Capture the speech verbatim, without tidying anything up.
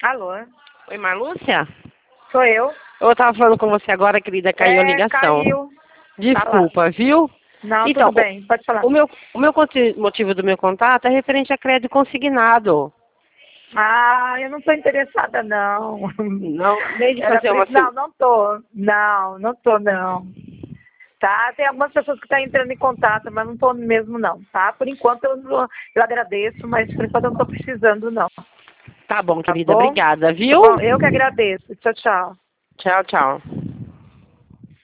Alô? Oi, Marlúcia? Sou eu. Eu tava falando com você agora, querida, caiu é, a ligação. Caiu. Desculpa, Tá viu? Não, Então, tudo bem, pode falar. O, o, meu, o meu conti- motivo do meu contato é referente a crédito consignado. Ah, eu não tô interessada, não. Não, desde Era fazer por uma... isso- Não, não tô. Não, não tô, não. Tá, tem algumas pessoas que estão entrando em contato, mas não tô mesmo, não, tá? Por enquanto eu, não- eu agradeço, mas por enquanto eu não tô precisando, não. Tá bom, Tá querida, bom? obrigada, Tá viu? bom? Eu que agradeço. Tchau, tchau. Tchau, tchau.